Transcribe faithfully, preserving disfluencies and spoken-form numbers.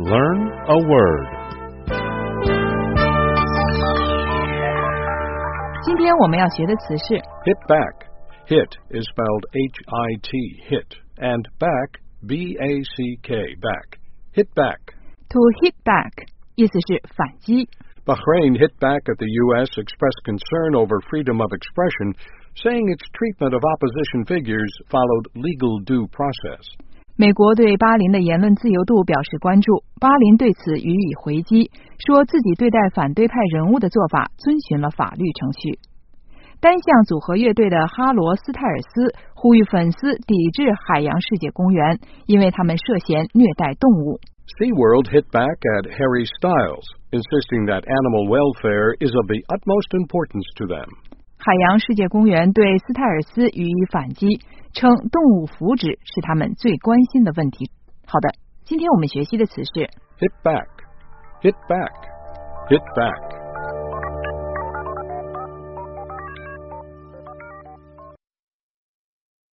Learn a word. 今天我们要学的词是 Hit back. Hit is spelled H I T, hit, and back, B A C K, back. Hit back. to hit back 意思是反击。 Bahrain hit back at the U S, expressed concern over freedom of expression, saying its treatment of opposition figures followed legal due process. 美国对巴林的言论自由度表示关注，巴林对此予以回击，说自己对待反对派人物的做法遵循了法律程序。单项组合乐队的哈罗斯泰尔斯呼吁粉丝抵制海洋世界公园，因为他们涉嫌虐待动物。 SeaWorld hit back at Harry Styles, insisting that animal welfare is of the utmost importance to them. 海洋世界公园对斯泰尔斯予以反击，称动物福祉是他们最关心的问题。好的，今天我们学习的词是 Hit back. Hit back. Hit back.